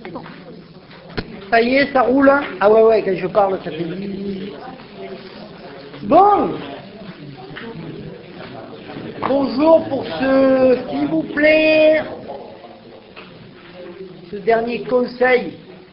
C'est bon. Ça y est, ça roule? Ah ouais, quand je parle, ça fait... Bon. Bonjour pour ce, s'il vous plaît, ce dernier conseil.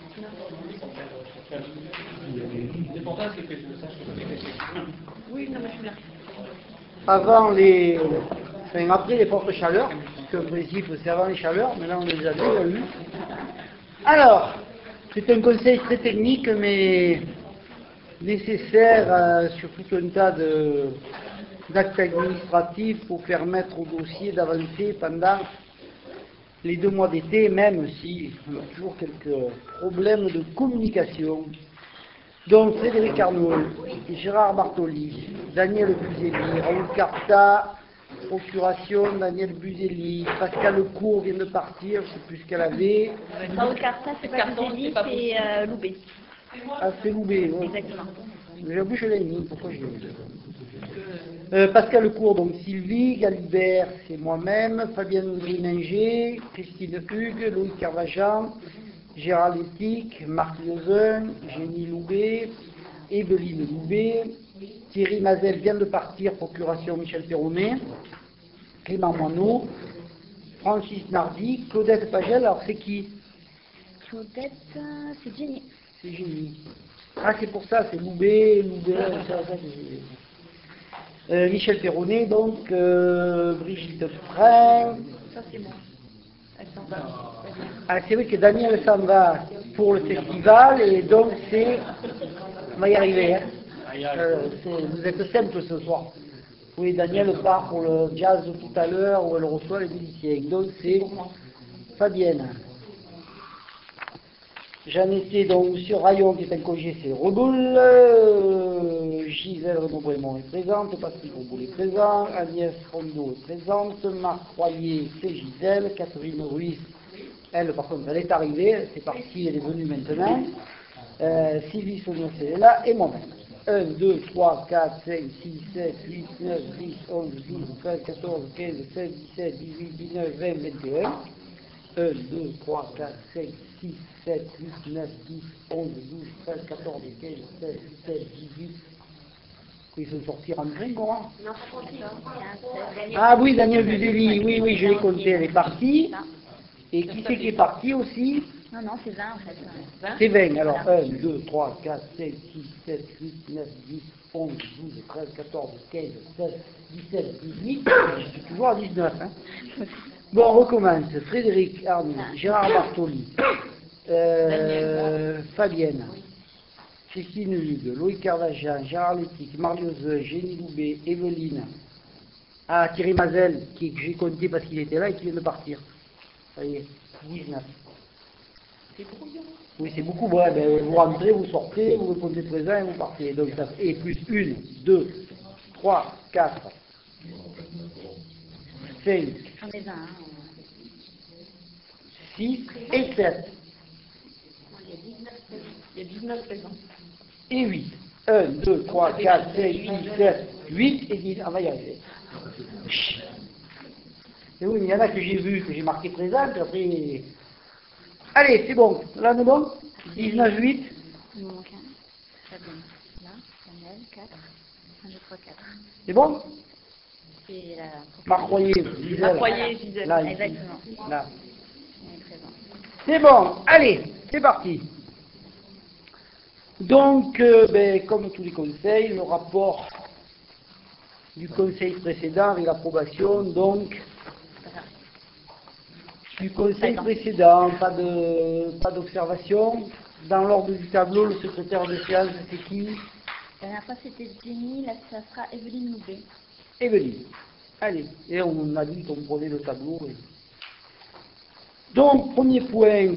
Oui, non, mais je suis là. Avant les... Enfin, après les fortes chaleurs, puisque en principe c'est avant les chaleurs, mais là on les a déjà eues. Alors, c'est un conseil très technique, mais nécessaire sur tout un tas d'actes administratifs pour permettre au dossier d'avancer pendant les 2 mois d'été, même si on a toujours quelques problèmes de communication. Donc Frédéric Arnault, Gérard Bartoli, Daniel Buzelli, Raoul Carta, procuration Daniel Buzelli, Pascal Lecourt vient de partir, je ne sais plus ce qu'elle avait. Raoul Carta, c'est pas Buzelli, c'est Loubet. Ah, c'est Loubet, oui. Exactement. Mais j'avoue, je l'ai mis, pourquoi je l'ai mis Pascal Lecourt, donc Sylvie, Galibert, c'est moi-même, Fabienne Grininger, Christine Hugues, Loïc Carvajan, Gérald Létic, Marc Lezun, Génie Loubet, Evelyne Loubet, Thierry Mazel vient de partir, procuration Michel Perronnet, Clément Moineau, Francis Nardi, Claudette Pagel, alors c'est qui? Claudette, c'est Jenny. C'est Génie. Ah, c'est pour ça, c'est Loubet, ça, Michel Perronnet, donc, Brigitte Frein. Ça, c'est bon. Elle s'en va. Ah, c'est vrai que Daniel s'en va pour le festival, et donc c'est... On va y arriver, hein. Vous êtes simple ce soir. Oui, Daniel part pour le jazz de tout à l'heure, où elle reçoit les musiciens. Donc c'est Fabienne. J'en étais donc Monsieur Rayon qui est un congé, c'est Reboul. Gisèle Renaud-Brémond est présente, Patrick Reboul est présent, Agnès Rondeau est présente, Marc Royer, c'est Gisèle, Catherine Ruiz, elle par contre elle est arrivée, c'est parti, elle est venue maintenant. Sylvie Saunier, elle est là, et moi-même. 1, 2, 3, 4, 5, 6, 7, 8, 9, 10, 11, 12, 13, 14, 15, 16, 17, 18, 19, 20, 21. 1, 2, 3, 4, 5, 6, 7, 8, 9, 10, 11, 12, 13, 14, 15, 16, 17, 18. Ils sont sortis en train, Coran? Non, pas tranquille. Ah oui, Daniel Buzelli, oui, je l'ai compté, elle est partie. Et qui c'est qui est parti aussi? Non, c'est 20 en fait. C'est 20, alors 1, 2, 3, 4, 5, 6, 7, 8, 9, 10, 11, 12, 13, 14, 15, 16, 17, 18, je suis toujours à 19. Hein. Bon, on recommence. Frédéric Arnault, Gérard Bartoli, Fabienne, Christine Hugues, Loïc Carvajan, Gérard Létic, Marliose, Génie Loubet, Evelyne, Thierry Mazel, que j'ai compté parce qu'il était là et qui vient de partir. Ça y est, 19. C'est trop bien. Oui, c'est beaucoup. Ouais, ben, vous rentrez, vous sortez, vous répondez présent et vous partez. Donc, ça, et plus 1, 2, 3, 4, 5, J'en ai 20. 6 et 7. Il y a 19 présents. Et 8. 1, 2, 3, 4, 5, 6, 7, 8 et 10. On va y arriver. Et oui, mais il y en a que j'ai vu, que j'ai marqué présent, puis après... Allez, c'est bon. Là, on est bon? 19, 8. Il me manque un. Fabienne. Là, Daniel, 4. 1, 2, 3, 4. C'est bon? C'est la... Marc Royer, Gisèle. Marc Royer, Gisèle. Là, ici. Exactement. Là. Elle est présente. C'est bon. Allez, c'est parti. Donc, comme tous les conseils, le rapport du conseil précédent avec l'approbation, donc, du conseil précédent, pas d'observation. Dans l'ordre du tableau, le secrétaire de séance, c'est qui? La dernière fois, c'était Jenny, là, ça sera Evelyne Loubet. Evelyne. Allez, et on a dit qu'on prenait le tableau. Donc, premier point,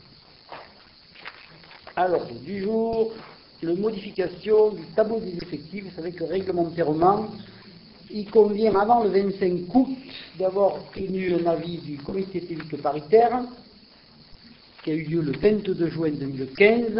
à l'ordre du jour, la modification du tableau des effectifs. Vous savez que réglementairement, il convient avant le 25 août d'avoir obtenu un avis du comité technique paritaire qui a eu lieu le 22 juin 2015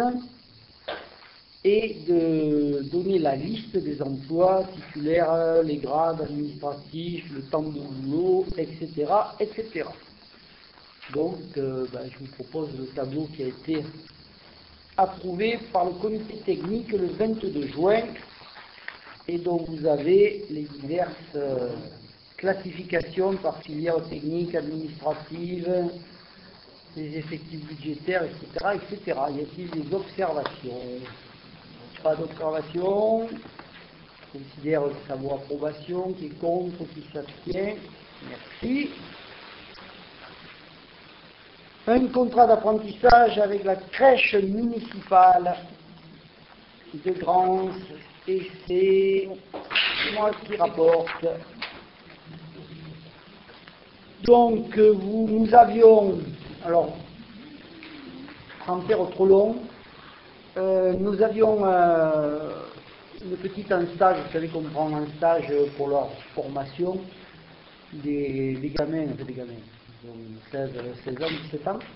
et de donner la liste des emplois titulaires, les grades administratifs, le temps de boulot, etc., etc. Donc, je vous propose le tableau qui a été approuvé par le comité technique le 22 juin et dont vous avez les diverses classifications par filière technique, administrative, les effectifs budgétaires, etc., etc. Y a-t-il des observations? Pas d'observation. Je considère que ça vaut approbation. Qui est contre? Qui s'abstient? Merci. Un contrat d'apprentissage avec la crèche municipale de Grance, et c'est moi qui rapporte. Donc, nous avions, alors, sans faire trop long, nous avions une petite un stage, vous savez qu'on prend un stage pour leur formation des gamins, donc 16 ans, 17 ans.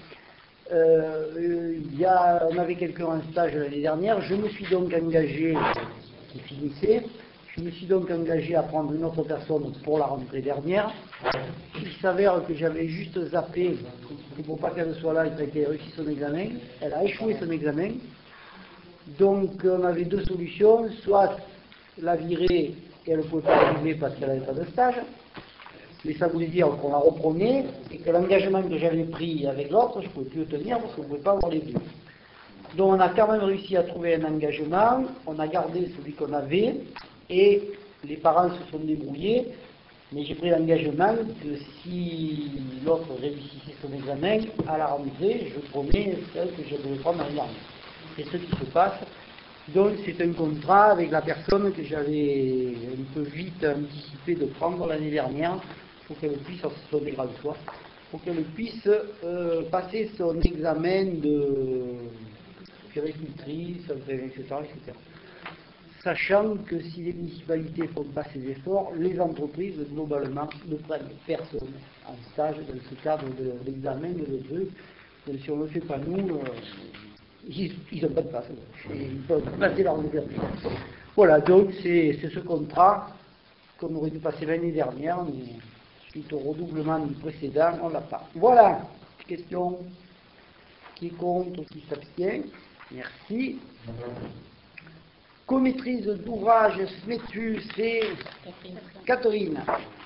On avait quelqu'un en stage l'année dernière, je me suis donc engagé, qui finissait, je me suis donc engagé à prendre une autre personne pour la rentrée dernière. Il s'avère que j'avais juste zappé, pour pas qu'elle soit là et qu'elle ait réussi son examen, elle a échoué son examen. Donc on avait deux solutions, soit la virer et elle ne pouvait pas arriver parce qu'elle n'avait pas de stage, mais ça voulait dire qu'on la reprenait et que l'engagement que j'avais pris avec l'autre, je ne pouvais plus le tenir parce qu'on ne pouvait pas avoir les deux. Donc on a quand même réussi à trouver un engagement, on a gardé celui qu'on avait et les parents se sont débrouillés, mais j'ai pris l'engagement que si l'autre réussissait son examen, à la rentrée, je promets celle que je devais prendre l'année dernière. C'est ce qui se passe. Donc c'est un contrat avec la personne que j'avais un peu vite anticipé de prendre l'année dernière pour qu'elle puisse, son égal soit, pour qu'elle puisse passer son examen de péricultrice, etc., etc. Sachant que si les municipalités ne font pas ces efforts, les entreprises globalement ne prennent personne en stage dans ce cadre de l'examen de trucs. Donc si on ne le fait pas nous, ils n'ont pas de place. Ils peuvent passer leur exercice. Voilà, donc c'est ce contrat qu'on aurait dû passer l'année dernière, mais suite au redoublement du précédent, on ne l'a pas. Voilà, question. Qui est contre, qui s'abstient? Merci. Commaîtrise d'ouvrage SMETU, c'est Catherine.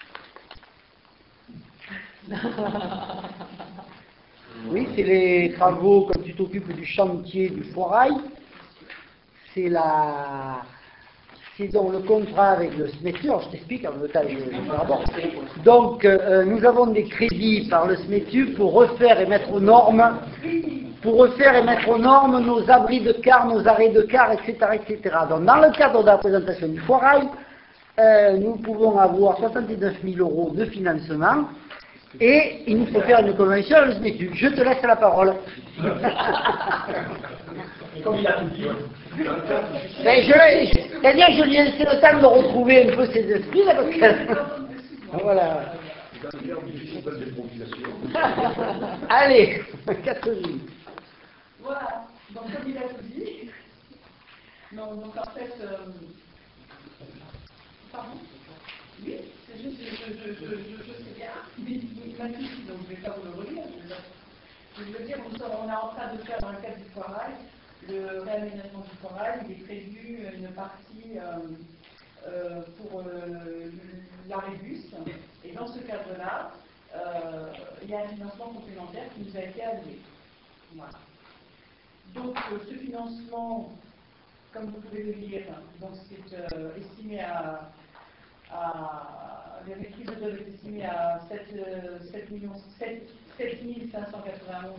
Oui, c'est les travaux quand tu t'occupes du chantier du foirail. C'est donc le contrat avec le SMETU. Alors, je t'explique en même temps, je rapporte. Donc, nous avons des crédits par le SMETU pour refaire et mettre aux normes, nos abris de car, nos arrêts de car, etc., etc. Donc, dans le cadre de la présentation du foirail, nous pouvons avoir 79 000 € de financement. Et il nous faut faire une convention avec le SMETU. Je te laisse la parole. Comme il a tout dit. C'est-à-dire que je lui ai laissé le temps de retrouver un peu ses esprits, là, parce que... Voilà. Allez, Catherine. Voilà, donc comme il a tout dit, donc en fait, pardon? Oui, c'est juste, je sais bien, mais il m'a tout dit, donc je ne vais pas vous le relire. Je veux dire, on est en train de faire dans le cadre du foirail, le réaménagement du foirail, il est prévu une partie pour la Rébus, et dans ce cadre-là, il y a un financement complémentaire qui nous a été alloué. Voilà. Donc ce financement, comme vous pouvez le lire, c'est estimé les maîtrises de dette est estimée à 7 591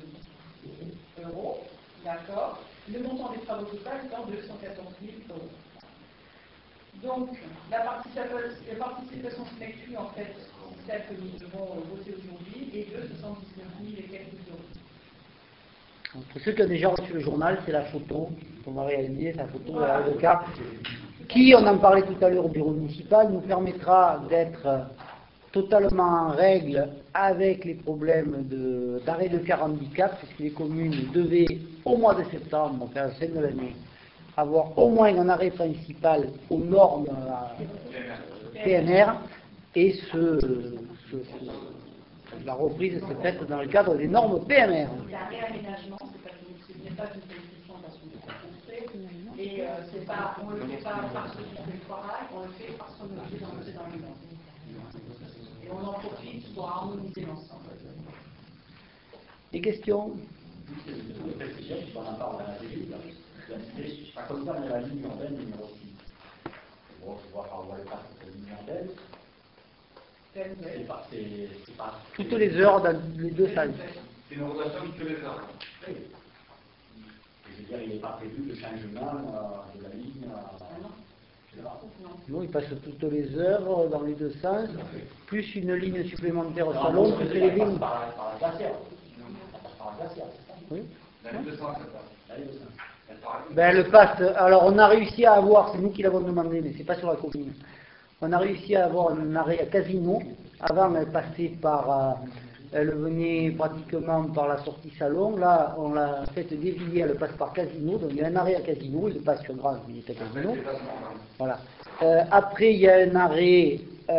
€, d'accord. Le montant des travaux total étant 214 000 €. Donc, la participation SMETU, en fait, celle que nous devons voter aujourd'hui, est de 79 000 et quelques euros. Pour ceux qui ont déjà reçu le journal, c'est la photo qu'on va réaliser, la photo de l'arrêt de car, qui, on en parlait tout à l'heure au bureau municipal, nous permettra d'être totalement en règle avec les problèmes d'arrêt de car handicap, puisque les communes devaient, au mois de septembre, enfin à la fin de l'année, avoir au moins un arrêt principal aux normes PNR, et La reprise s'est faite dans le cadre des normes PMR. C'est un réaménagement, c'est pas ce n'est pas une construction parce qu'on est construit. Et c'est pas, on ne le fait pas parce que c'est le travail, on le fait parce qu'on est obligé d'entrer dans le monde. Et on en profite pour harmoniser l'ensemble. Des questions? Une précision, on en parle dans la télé, ça concerne la ligne urbaine numéro 6. Bon, tu vois par où elle passe cette ligne urbaine. C'est pas Toutes les heures dans les deux sens. C'est une rotation toutes les heures. oui. Je veux dire, il n'est pas prévu de changement de la ligne. Non, il passe toutes les heures dans les deux sens, plus une ligne supplémentaire au salon, plus les lignes. Par la glacière. Ça passe par la glacière, c'est ça? Oui. La ligne de sens, ça passe. La ligne de sens. Elle part. Ben, elle passe. Alors, on a réussi à avoir, c'est nous qui l'avons demandé, mais c'est pas sur la commune. On a réussi à avoir un arrêt à Casino. Avant, elle passait par. Elle venait pratiquement par la sortie salon. Là, on l'a fait dévier, elle passe par Casino. Donc, il y a un arrêt à Casino. Il passe sur Grande, mais il est à Casino. Voilà. Après, il y a un arrêt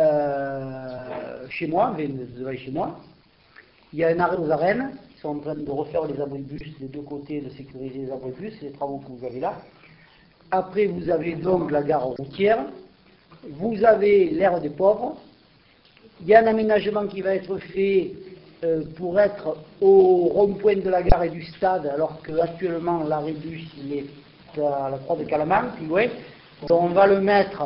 chez moi, devant chez moi. Il y a un arrêt aux arènes. Ils sont en train de refaire les abribus des deux côtés, de sécuriser les abribus, c'est les travaux que vous avez là. Après, vous avez donc la gare routière. Vous avez l'aire des pauvres. Il y a un aménagement qui va être fait pour être au rond-point de la gare et du stade, alors qu'actuellement l'arrêt bus il est à la croix de Calamar, plus loin. Donc on va le mettre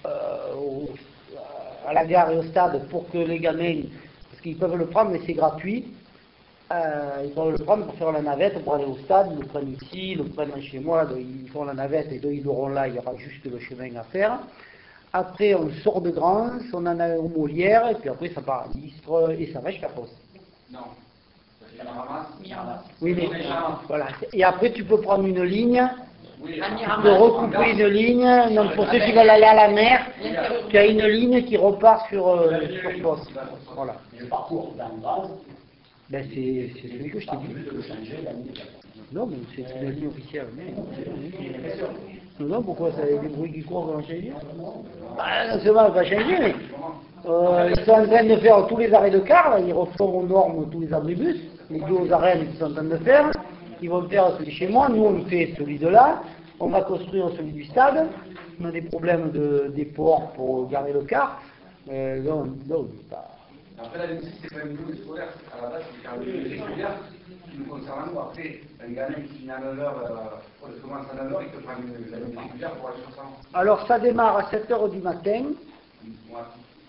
à la gare et au stade pour que les gamins, parce qu'ils peuvent le prendre, mais c'est gratuit. Ils peuvent le prendre pour faire la navette, pour aller au stade, ils le prennent ici, ils le prennent chez moi, donc ils font la navette et donc ils auront là, il y aura juste le chemin à faire. Après, on sort de Grance, on en a au Molière, et puis après, ça part à Istres, et ça va jusqu'à Fosse. Non. Parce qu'il y en a ramasse. Oui, mais voilà. Et après, tu peux prendre une ligne, Oui, tu peux recouper une ligne. Donc, pour ceux qui veulent aller à la mer, tu as une ligne qui repart sur Fosse. Voilà. Le parcours dans Grande, Ben, c'est celui que je t'ai dit. de changer la ligne. Non, mais c'est une ligne officielle. Non, pourquoi ça a des bruits qui courent dans changer? Bah, non seulement elle va changer, mais ils sont en train de faire tous les arrêts de car, là, ils refont aux normes tous les abribus, les deux aux arènes qu'ils sont en train de faire, ils vont faire celui chez moi, nous on fait celui de là, on va construire celui du stade, on a des problèmes des ports pour garer le car, non, pas... Après, la ligne 6, c'est pas une ligne scolaire. À la base, c'est un ligne régulière qui nous concerne à nous. Après, un gamin qui finit à 9h, qui commence à 9h, il peut prendre la ligne régulière pour aller sur ça. Alors ça démarre à 7h du matin, Moi,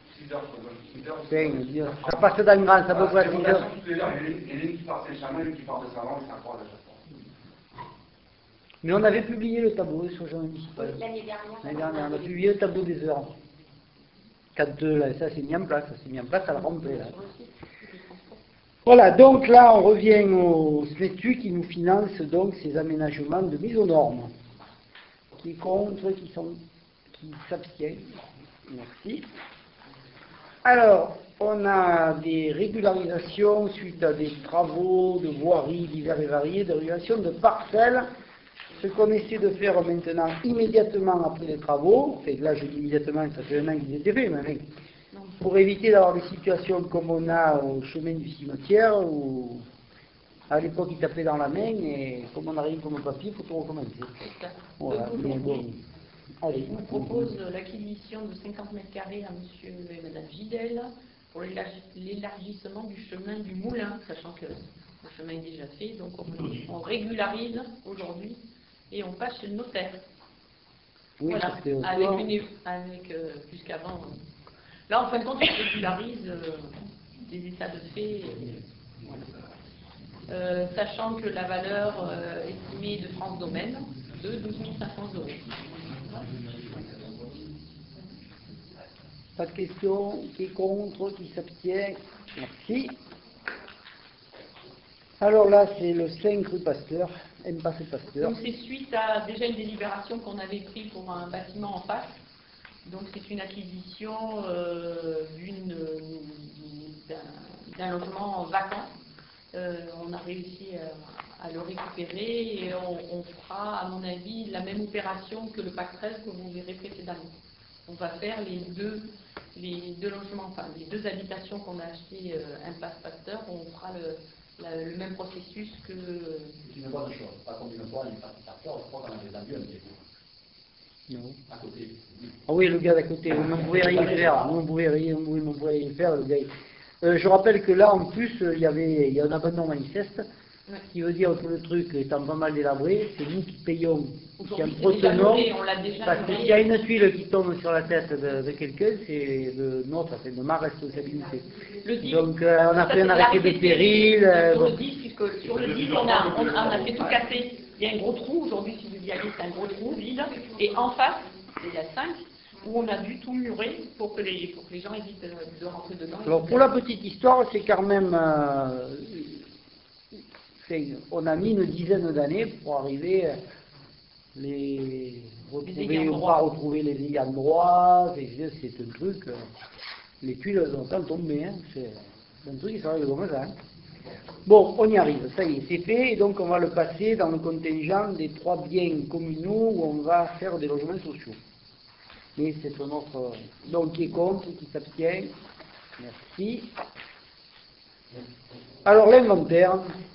6h, 6h. ça passe dans Grande, ça peut pas être 6h. Toutes les heures, il y a une ligne qui part de Saint-Chamond, une qui part de Salon, et ça croise à chaque fois. Mais on avait publié le tableau sur le journal municipal. L'année dernière. L'année dernière, on a publié le tableau des heures. Quand là, ça s'est mis en place, à la rentrée. Là. Voilà, donc là, on revient au SMETU qui nous finance donc ces aménagements de mise aux normes. Qui est contre, qui s'abstient. Merci. Alors, on a des régularisations suite à des travaux de voirie divers et variés, de régulation de parcelles. Ce qu'on essaie de faire maintenant immédiatement après les travaux, enfin, là je dis immédiatement, ça fait un an qu'ils étaient faits, mais pour éviter d'avoir des situations comme on a au chemin du cimetière, où à l'époque ils tapaient dans la main, et comme on n'a rien comme papier, il faut tout recommencer. Voilà, mais bon. Allez. On propose l'acquisition de 50 mètres carrés à monsieur et madame Gidel pour l'élargissement du chemin du Moulin, sachant que le chemin est déjà fait, donc on régularise aujourd'hui et on passe chez le notaire. Oui, Voilà, parce que avec jusqu'avant. Là, en fin de compte, on régularise des états de fait. Voilà. Sachant que la valeur estimée de France Domaine de 12 500 €. Pas de questions, qui est contre, qui s'abstient, merci. Alors là, c'est le 5 rue Pasteur, Impasse Pasteur. Donc c'est suite à déjà une délibération qu'on avait prise pour un bâtiment en face. Donc c'est une acquisition d'un logement vacant. On a réussi à le récupérer et on fera, à mon avis, la même opération que le PAC 13 que vous verrez précédemment. On va faire les deux les deux logements, enfin les deux habitations qu'on a achetées Impasse Pasteur, on fera le même processus que. C'est une bonne chose. Pas comme une fois, une facture, je crois qu'on avait vendu un petit peu. Non. À côté. Ah oui, le gars d'à côté, on ne pouvait rien faire. On ne pouvait rien faire, le gars. Je rappelle que là, en plus, il y a un abandon manifeste, ce qui veut dire que le truc étant pas mal délabré, c'est nous qui payons, qui Aujourd'hui, c'est déjà entretenons, levé, on l'a déjà parce que levé. s'il y a une tuile qui tombe sur la tête de quelqu'un, c'est de notre, c'est de ma responsabilité. Le 10, Donc, on a ça, fait un c'est arrêté de péril. Sur le Bon. 10, puisque sur le 10, on a fait tout casser. Il y a un gros trou, aujourd'hui, si vous y allez, c'est un gros trou vide. Et en face, il y a 5, où on a dû tout murer pour que les gens évitent de rentrer dedans. Alors, pour la petite histoire, c'est quand même. On a mis une dizaine d'années pour arriver retrouver les ayants droit. C'est un truc. Les tuiles ont tant tombé. Hein, c'est un truc qui s'arrive comme ça. Hein. Bon, on y arrive, ça y est, c'est fait, et donc on va le passer dans le contingent des 3 biens communaux où on va faire des logements sociaux. Mais c'est notre. Donc, qui est contre, qui s'abstient. Merci. Alors, l'inventaire.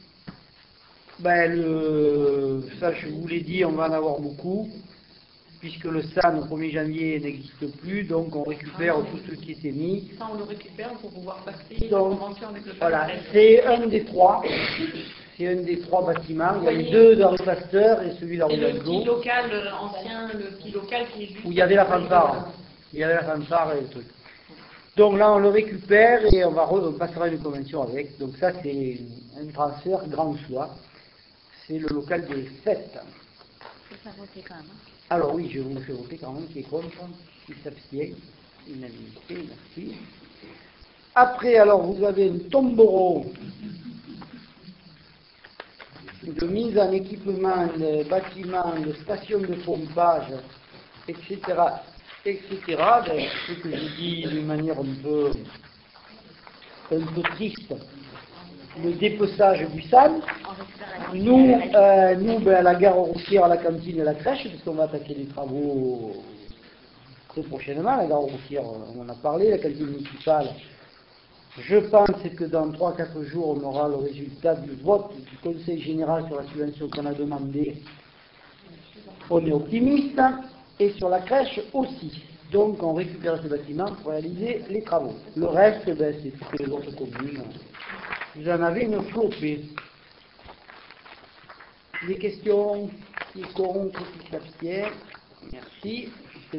Ça, je vous l'ai dit, on va en avoir beaucoup, puisque le SAN au 1er janvier n'existe plus, donc on récupère tout ce qui était mis. Ça, on le récupère pour pouvoir passer la Donc, convention avec le voilà, Palais. c'est un des 3. C'est un des 3 bâtiments. Il y a les 2 dans le Pasteur et celui dans C'est le le petit Languedoc, local ancien, le petit local qui est juste. où il y avait la fanfare. Il y avait la fanfare et le truc. Donc là, on le récupère et on passera une convention avec. Donc ça, c'est un transfert grand choix. C'est le local des fêtes. Faut faire voter quand même. Hein. Alors oui, je vous fais voter quand même qui est contre, qui s'abstient. Unanimité, merci. Après, alors, vous avez un tombereau de mise en équipement de bâtiments, de stations de pompage, etc., etc. Ce que je dis d'une manière un peu triste, le dépeçage du SAN. Nous, à la gare routière, à la cantine et à la crèche, puisqu'on va attaquer les travaux très prochainement. La gare routière, on en a parlé, la cantine municipale. Je pense que dans 3-4 jours, on aura le résultat du vote du Conseil général sur la subvention qu'on a demandé. On est optimiste. Et sur la crèche aussi. Donc, on récupère ce bâtiment pour réaliser les travaux. Le reste, c'est toutes les autres communes. Vous en avez une flopée. Des questions? Qui est contre? Qui s'abstient? Merci.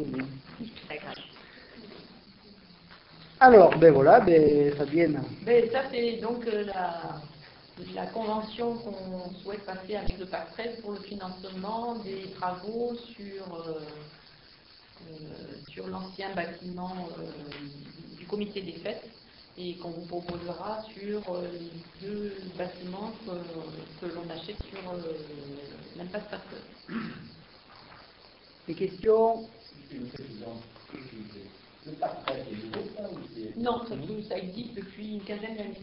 Alors, voilà, Fabienne. Ça, c'est donc la convention qu'on souhaite passer avec le PAC 13 pour le financement des travaux sur l'ancien bâtiment du comité des fêtes et qu'on vous proposera sur les 2 bâtiments que l'on achète sur l'impasse Pasteur. Des questions? Une précision. Le PAC 13 est nouveau, ça, ou c'est... Non, ça existe depuis une quinzaine d'années.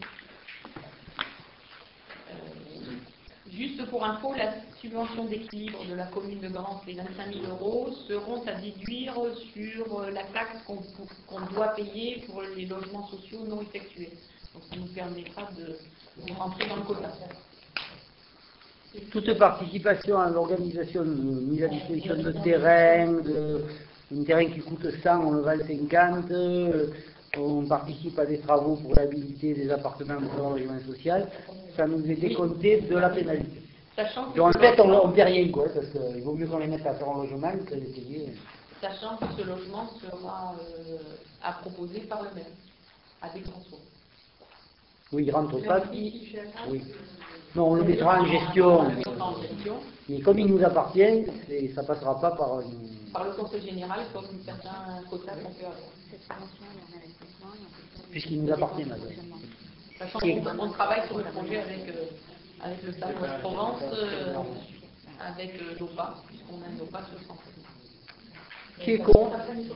Juste pour info, la subvention d'équilibre de la commune de Grance, les 25 000 € seront à déduire sur la taxe qu'on doit payer pour les logements sociaux non effectués. Donc ça nous permettra de rentrer dans le quota. Toute participation à l'organisation de mise à disposition de terrain, un terrain qui coûte 100, on le vend 50, on participe à des travaux pour réhabiliter des appartements pour le logement social, ça nous est décompté de la pénalité. Sachant que Donc en fait, on ne paie rien, quoi, parce qu'il vaut mieux qu'on les mette à faire un logement que de payer. Sachant que ce logement sera à proposer par le maire, avec François. Oui, il rentre pas. Oui. Non, on le mettra en gestion. Mais comme il nous appartient, ça ne passera pas par le Conseil général, comme certains quotas qu'on peut avoir. Puisqu'il nous appartient maintenant. Sachant qu'on travaille sur le projet avec le Stade Ouest-Provence, avec l'OPA, puisqu'on a un OPA sur le centre. Qui est con?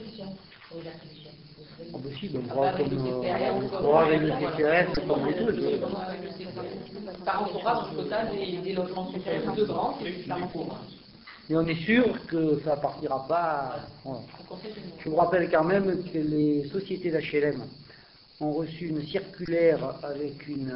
Ah bah si, donc on aura avec le CCRS comme les deux. Ça rentrera dans le total des logements sociaux de Grande et du Clermont-Ferrand. Et on est sûr que ça ne partira pas. Voilà. Au Conseil des ministres. Je vous rappelle quand même que les sociétés d'HLM ont reçu une circulaire avec une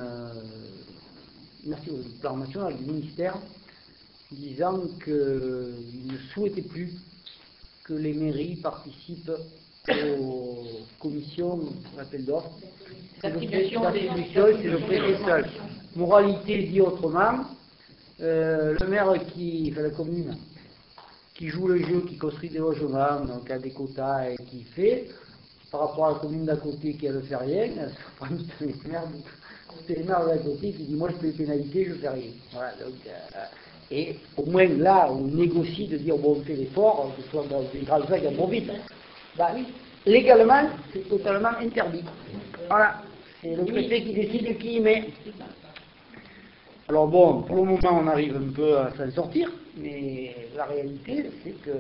plan national du ministère disant qu'ils ne souhaitaient plus que les mairies participent aux commissions d'appel d'offres. C'est le préfet seul. Moralité dit autrement, le maire la commune, qui joue le jeu, qui construit des logements, donc a des quotas et qui fait, par rapport à la commune d'à côté qui ne fait rien, ça prend toutes les merdes d'à côté qui dit moi je fais les pénalités, je ne fais rien. Voilà, donc, et au moins là, on négocie de dire bon, on fait l'effort, que ce soit dans des grands sacs à bon vite. Bah oui, légalement, c'est totalement interdit. Voilà, c'est le préfet qui décide qui y met. Alors bon, pour le moment, on arrive un peu à s'en sortir, mais la réalité, c'est que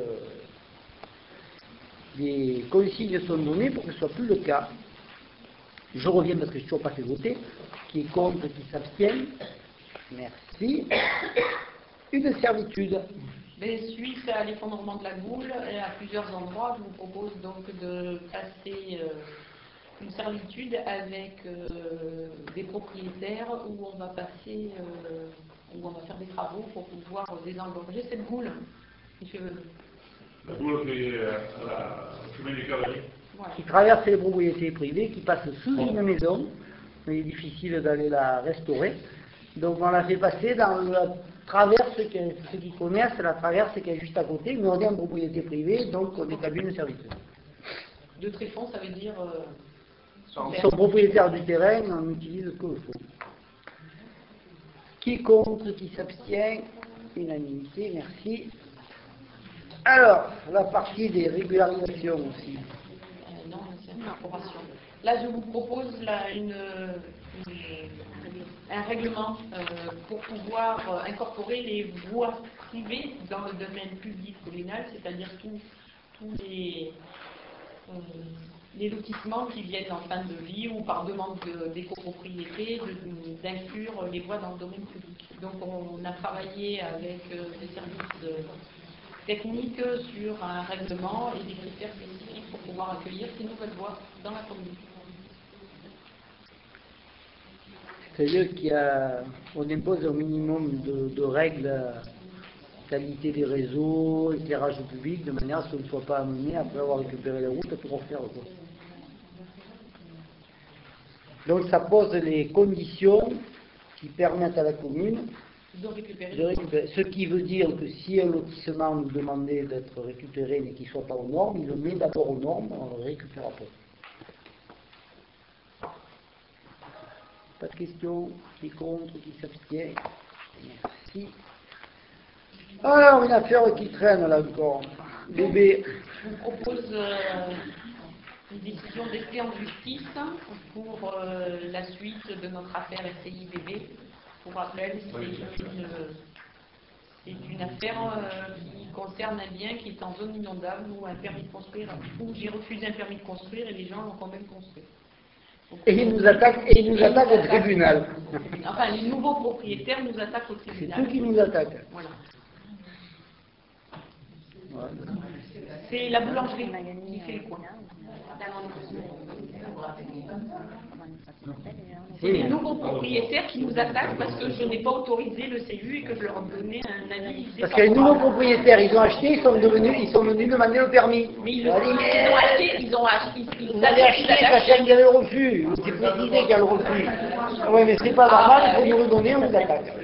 les consignes sont données pour que ce ne soit plus le cas. Je reviens parce que je ne suis toujours pas fait voter. Qui est contre, qui s'abstient. Merci. Une servitude. Mais suite à l'effondrement de la Goule, et à plusieurs endroits, je vous propose donc de passer une servitude avec des propriétaires où on va passer, où on va faire des travaux pour pouvoir désengorger cette Goule. Monsieur... La Goule qui est à la chemin des cavaliers. Voilà. Qui traverse les propriétés privées, qui passe sous une maison. Il est difficile d'aller la restaurer. Donc on la fait passer dans la traverse, ceux qui connaissent, la traverse qui est juste à côté, mais on est en propriété privée, donc on établit une servitude. De tréfonds, ça veut dire... Ils sont propriétaires du terrain, on utilise ce qu'il faut. Qui contre, qui s'abstient? Unanimité, merci. Alors, la partie des régularisations aussi. Non, c'est une incorporation. Là, je vous propose un règlement pour pouvoir incorporer les voies privées dans le domaine public communal, c'est-à-dire tous les lotissements qui viennent en fin de vie ou par demande d'écopropriété, d'inclure les voies dans le domaine public. Donc on a travaillé avec des services techniques sur un règlement et des critères spécifiques pour pouvoir accueillir ces nouvelles voies dans la commune. C'est-à-dire qu'on impose un minimum de règles, qualité des réseaux, éclairage public, de manière à ce qu'on ne soit pas amené, après avoir récupéré la route, à tout refaire. Quoi. Donc ça pose les conditions qui permettent à la commune de récupérer. Ce qui veut dire que si un lotissement nous demandait d'être récupéré mais qu'il ne soit pas aux normes, il le met d'abord aux normes, on le récupère après. Pas de questions? Qui est contre? Qui s'abstient? Merci. Alors, une affaire qui traîne là encore. Bébé. Je vous propose une décision d'essai en justice pour la suite de notre affaire SCI bébé. Pour rappel, c'est une affaire qui concerne un bien qui est en zone inondable où un permis de construire, où j'ai refusé un permis de construire et les gens l'ont quand même construit. Et ils nous attaquent au tribunal. Enfin, les nouveaux propriétaires nous attaquent au C'est tribunal. eux qui nous attaquent. Voilà. C'est la boulangerie qui fait le coin. C'est les nouveaux propriétaires qui nous attaquent parce que je n'ai pas autorisé le CU et que je leur ai donné un avis. Parce que les nouveaux propriétaires, ils ont acheté, ils sont venus demander le permis. Mais ils ont acheté, ils Vous avez acheté, sachant qu'il y avait le refus. C'est précisé qu'il y a le refus. Oui, mais c'est pas normal, il faut nous le donner, on vous attaque.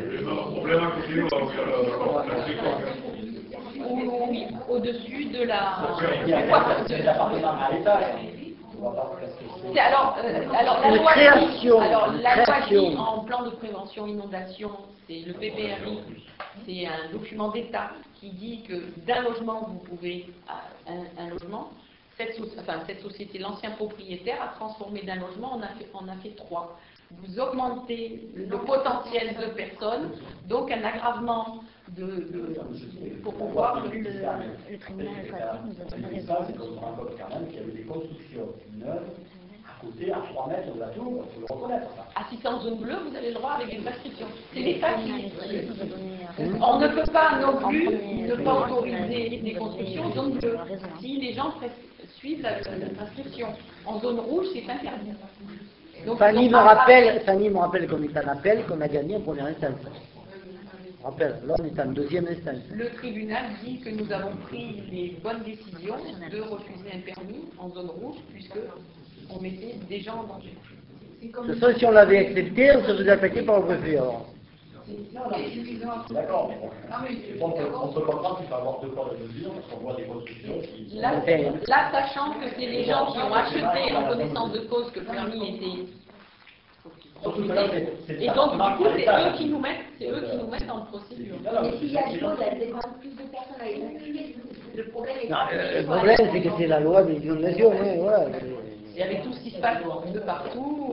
Oui, au-dessus de la... C'est l'appartement à l'étage. Alors, la loi dit en plan de prévention inondation, c'est le PPRI, c'est un document d'État qui dit que d'un logement, vous pouvez, un logement, cette société, l'ancien propriétaire a transformé d'un logement, on a fait 3. Vous augmentez le potentiel de personnes, donc un aggravement pour pouvoir... Le tribunal administratif nous a donné raison. C'est qu'on se rend compte quand même qu'il y avait des constructions neuves côté, à 3 mètres de la tour, il faut le reconnaître. Ça. Ah, si c'est en zone bleue, vous avez le droit avec des prescriptions. C'est l'État qui nous a donné On ne peut pas non plus ne pas autoriser des constructions en zone bleue si les gens suivent la prescription. En zone rouge, c'est interdit. Donc, Fanny ils me ont pas- rappelle qu'on est en appel, qu'on a gagné en première instance. Je rappelle, là on est en deuxième instance. Le tribunal dit que nous avons pris les bonnes décisions de refuser un permis en zone rouge puisque on mettait des gens en danger. De toute façon, si on l'avait accepté, on se faisait attaquer par le préfet. Alors. D'accord, mais bon, on peut comprendre qu'il peut y avoir deux poids de mesure parce qu'on voit des constructions qui sont... Là, sachant que c'est les gens qui ont acheté en connaissance de cause que le permis était... Surtout que là, c'est Et donc, du coup, c'est eux qui nous mettent en procédure. Mais s'il y a chaud, il y a plus de personnes à évacuer. Le problème est Non, le problème, c'est que c'est la loi de l'inondation. Hein, voilà. Et avec tout ce qui se passe de partout,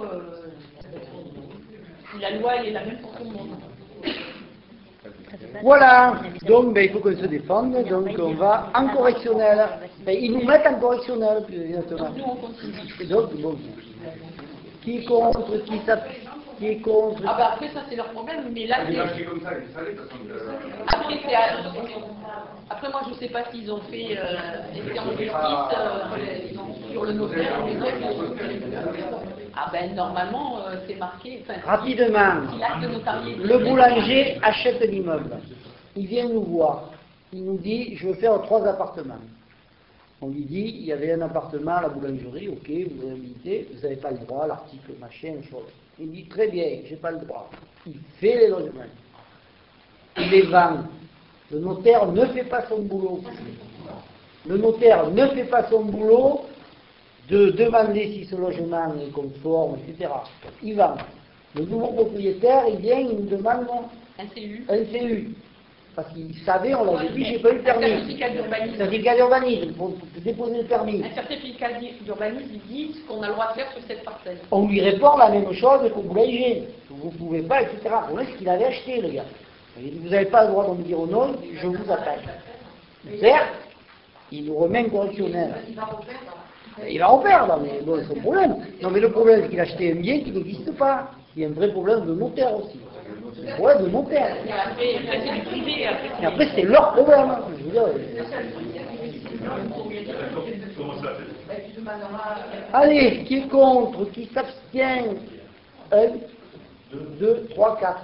la loi, elle est la même pour tout le monde. Voilà, donc ben, il faut qu'on se défende, donc on va en correctionnel. Ben, ils nous mettent en correctionnel, plus exactement. Donc, nous, on continue. Et donc, bon, qui est contre, qui est contre. Ah bah après, ça, c'est leur problème, mais là, Il c'est... a acheté comme ça, il savait, de toute façon. Après, après, moi, je ne sais pas s'ils ont fait été en justice sur le notaire. Ah ben, normalement, c'est marqué... Enfin, Rapidement, si l'acte notarié... le boulanger achète l'immeuble. Il vient nous voir. Il nous dit, je veux faire 3 appartements. On lui dit, il y avait un appartement à la boulangerie, ok, vous avez habilité, vous n'avez pas le droit, l'article, machin, chose. Il dit, très bien, j'ai pas le droit. Il fait les logements. Il les vend. Le notaire ne fait pas son boulot. Le notaire ne fait pas son boulot de demander si ce logement est conforme, etc. Il vend. Le nouveau propriétaire, il vient, il nous demande Un CU. un CU. Parce qu'il savait, on l'avait dit, j'ai pas eu le permis. Un certificat d'urbanisme. Certificat d'urbanisme, pour déposer le permis. Un certificat d'urbanisme, il dit ce qu'on a le droit de faire sur cette parcelle. On lui répond la même chose qu'au boulanger. Vous ne pouvez pas, etc. Le problème, c'est qu'il avait acheté, le gars. Il dit, vous n'avez pas le droit de me dire non, je vous attaque. Certes, il nous remet un correctionnel. Il va en perdre, mais bon, c'est son problème. Non, mais le problème, c'est qu'il a acheté un bien qui n'existe pas. Il y a un vrai problème de notaire aussi. C'est un problème de notaire. Et après, c'est du privé. Et après, c'est leur problème. Je veux dire, Comment ça allez, qui est contre, qui s'abstient 1, 2, 3, 4.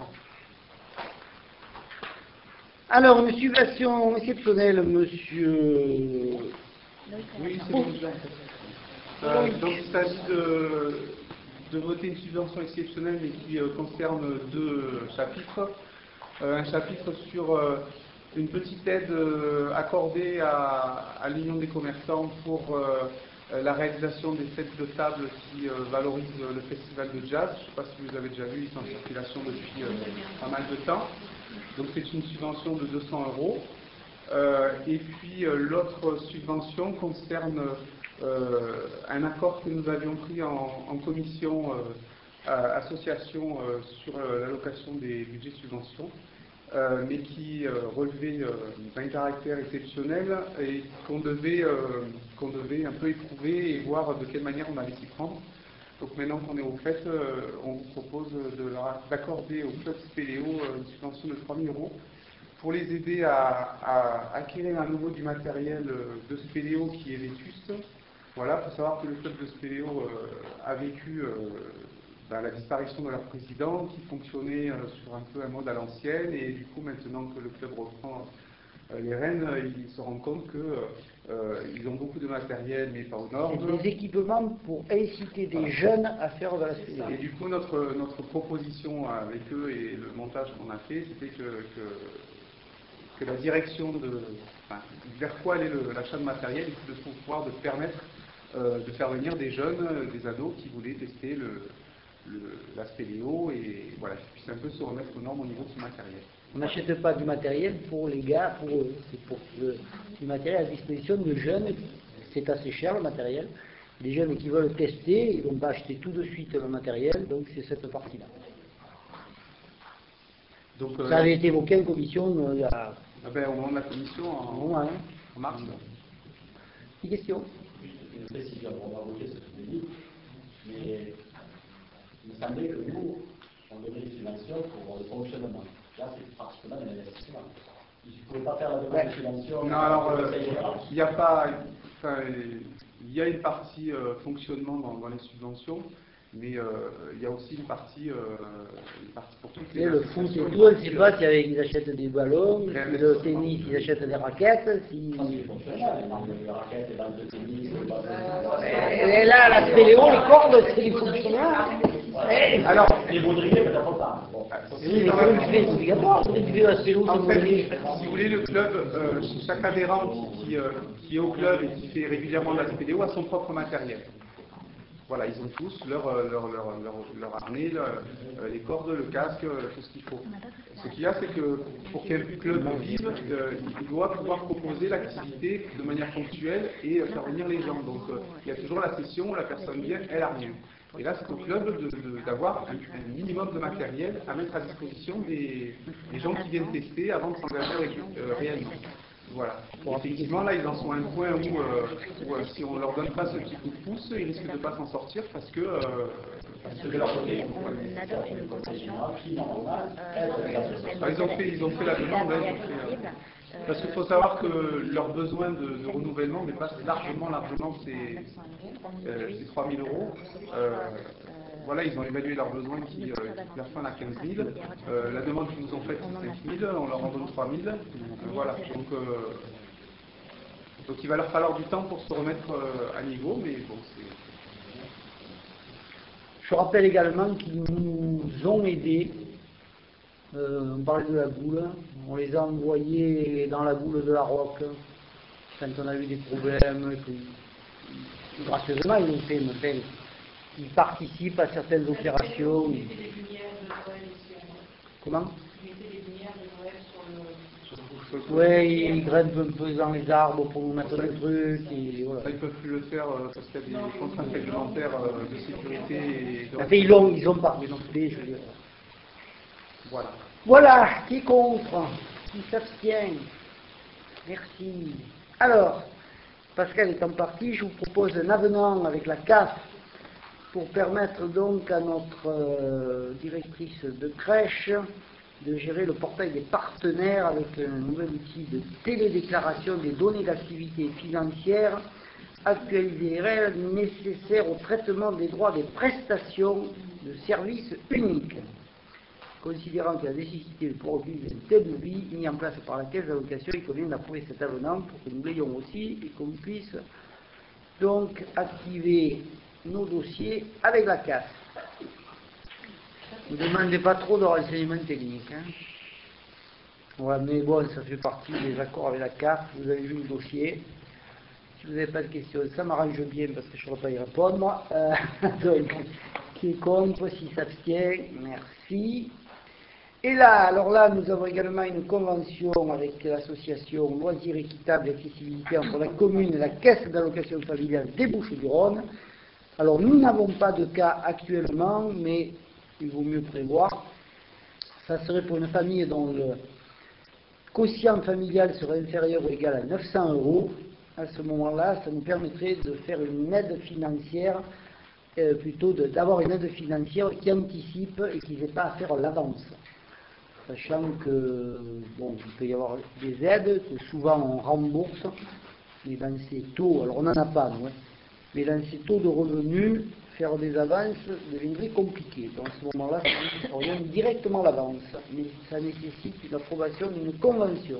Alors, une subvention exceptionnelle, monsieur. Oui, c'est bon. Donc il s'agit de voter une subvention exceptionnelle mais qui concerne 2 chapitres. Un chapitre sur une petite aide accordée à l'Union des commerçants pour la réalisation des sets de table qui valorisent le festival de jazz. Je ne sais pas si vous avez déjà vu, ils sont en circulation depuis pas mal de temps. Donc c'est une subvention de 200 €. Et puis l'autre subvention concerne un accord que nous avions pris en commission association sur l'allocation des budgets de subvention, mais qui relevait d'un caractère exceptionnel et qu'on devait un peu éprouver et voir de quelle manière on allait s'y prendre. Donc maintenant qu'on est au fait, on vous propose d'accorder au club Spéléo une subvention de 3 000 € pour les aider à acquérir à nouveau du matériel de Spéléo qui est vétuste. Voilà, il faut savoir que le club de Spéléo a vécu la disparition de leur président qui fonctionnait sur un peu un mode à l'ancienne, et du coup maintenant que le club reprend les rênes, ils se rendent compte qu'ils ont beaucoup de matériel mais pas aux normes. C'est des équipements pour inciter des jeunes à faire de la Spéléo. Et du coup notre proposition avec eux et le montage qu'on a fait, c'était que la direction vers quoi allait l'achat de matériel, et de pouvoir permettre de faire venir des jeunes, des ados qui voulaient tester la Spéléo et voilà, qu'ils puissent un peu se remettre aux normes au niveau de ce matériel. On n'achète pas du matériel pour les gars, pour eux. C'est pour du matériel à disposition de jeunes. C'est assez cher le matériel. Les jeunes qui veulent tester, ils ne vont pas acheter tout de suite le matériel, donc c'est cette partie-là. Donc, ça avait été évoqué en commission il y a... au moment de la commission en mars. Une question? Une précision, on va voter ce que vous dites. Mais il me semblait que nous, on donnait des subventions pour le fonctionnement. Là, c'est pratiquement un investissement. Ils ne pouvaient pas faire la demande de subvention. Non, alors, il n'y a pas. Enfin, il y a une partie fonctionnement dans les subventions, mais il y a aussi une partie pour toutes les Le foot et associations. tout, on ne sait pas si avec ils achètent des ballons, si le tennis ils achètent des raquettes, si... Et là, la spéléo, les cordes, c'est les fonctionnaires. Alors, les baudriers, peut-être pas. Bon. Oui, mais comment tu fais? C'est obligatoire, tu fais la spéléo, en c'est fait, si vous voulez, le club, chaque adhérent qui est au club et qui fait régulièrement de la spéléo a son propre matériel. Voilà, ils ont tous leur harnais, les cordes, le casque, tout ce qu'il faut. Ce qu'il y a, c'est que pour qu'un club vive, il doit pouvoir proposer l'activité de manière ponctuelle et faire venir les gens. Donc il y a toujours la session où la personne vient, elle n'a rien. Et là, c'est au club d'avoir un minimum de matériel à mettre à disposition des gens qui viennent tester avant de s'engager réellement. Voilà. Bon, effectivement, là, ils en sont à un point où si on ne leur donne pas ce petit coup de pouce, ils risquent de ne pas s'en sortir parce que... On adopte une convention. Ils ont fait la demande. Parce qu'il faut savoir que leur besoin de renouvellement dépasse largement ces 3 000 euros. Voilà, ils ont évalué leurs besoins qui leur font à 15 000. La demande qu'ils nous ont faite, c'est 5 000. On leur en donne 3 000. Voilà. Donc il va leur falloir du temps pour se remettre à niveau, mais bon, c'est... Je rappelle également qu'ils nous ont aidés. On parlait de la boule, on les a envoyés dans la boule de la Roque quand on a eu des problèmes. Gracieusement, ils nous fait une peine. Ils participent à certaines opérations. Comment? Oui, ils grimpent un peu dans les arbres pour nous mettre le truc. Et voilà. Ils ne peuvent plus le faire parce qu'il y a des contraintes réglementaires de sécurité. Et de... Enfin, ils ont participé, je veux dire. Voilà. Voilà, qui est contre? Qui s'abstient? Merci. Alors, Pascal étant parti, je vous propose un avenant avec la CAF pour permettre donc à notre directrice de crèche de gérer le portail des partenaires avec un nouvel outil de télédéclaration des données d'activité financière actualisées et réelles nécessaires au traitement des droits des prestations de services uniques. Considérant que la nécessité de pouvoir utiliser un tel outil mis en place par la caisse d'allocation, il convient d'approuver cet avenant pour que nous l'ayons aussi et qu'on puisse donc activer nos dossiers avec la CAF. Ne demandez pas trop de renseignements techniques. Hein. Ouais, mais bon, ça fait partie des accords avec la CAF. Vous avez vu le dossier. Si vous n'avez pas de questions, ça m'arrange bien parce que je ne saurais pas y répondre. Donc, qui est contre, s'il s'abstient, merci. Et là, alors là, nous avons également une convention avec l'association Loisirs Équitables et Accessibilité entre la commune et la caisse d'allocation familiale des Bouches-du-Rhône. Alors, nous n'avons pas de cas actuellement, mais il vaut mieux prévoir. Ça serait pour une famille dont le quotient familial serait inférieur ou égal à 900 €. À ce moment-là, ça nous permettrait de faire une aide financière, plutôt d'avoir une aide financière qui anticipe et qui n'ait pas à faire l'avance. Sachant que, bon, il peut y avoir des aides que souvent on rembourse, mais dans ces taux, alors on n'en a pas, nous, hein, mais dans ces taux de revenus, faire des avances deviendrait compliqué. Donc à ce moment-là, ça revient directement l'avance, mais ça nécessite une approbation d'une convention.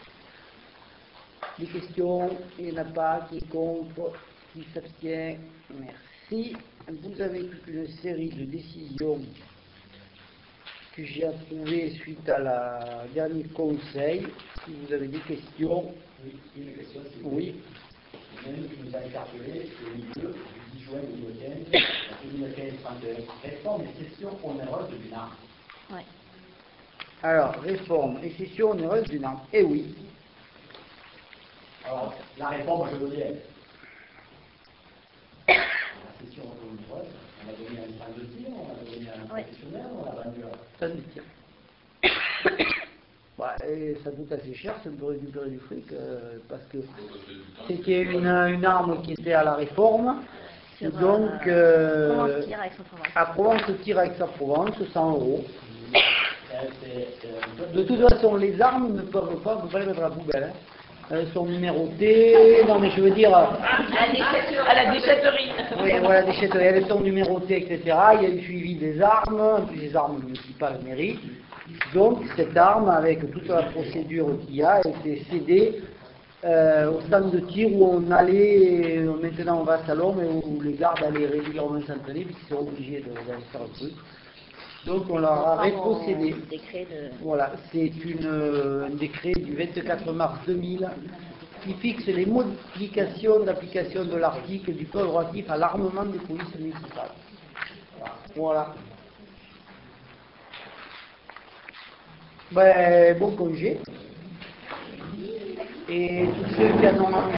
Des questions? Il n'y en a pas. Qui est contre? Qui s'abstient? Merci. Vous avez toute une série de décisions que j'ai approuvées suite à la dernier conseil. Si vous avez des questions. Oui, une question, c'est oui. Même qui nous a interpellé, c'est le 2 du 10 juin 2015, 2015-31. Réforme et cession onéreuse du NAR. Oui. Alors, réforme et cession onéreuse du NAR. Eh oui. Alors, la réforme, je veux bien. La cession onéreuse, on a donné un dossier, on a donné un professionnel, on a vendu un... Ça nous tient. Bah, et ça coûte assez cher, ça peut récupérer du fric, parce que c'était une arme qui était à la réforme, Sur, Donc, Provence tire avec son travail. à Provence tire avec sa Provence, 100 euros. De toute De façon, les armes ne peuvent pas, vous pouvez les mettre à la poubelle. Hein. Elles sont numérotées. Non, mais je veux dire. À la déchetterie. Oui, voilà, des déchetteries, elles sont numérotées, etc. Il y a eu suivi des armes, les armes municipales mairie. Donc, cette arme, avec toute la procédure qu'il y a, était cédée au stand de tir où on allait, maintenant on va à Salon, mais où les gardes allaient régulièrement s'entraîner, puisqu'ils sont obligés d'aller faire un truc. Donc on leur a rétrocédé. Voilà, c'est un décret du 24 mars 2000 qui fixe les modifications d'application de l'article du code relatif à l'armement des polices municipales. Voilà. Ben, bon congé. Et tous ceux qui en ont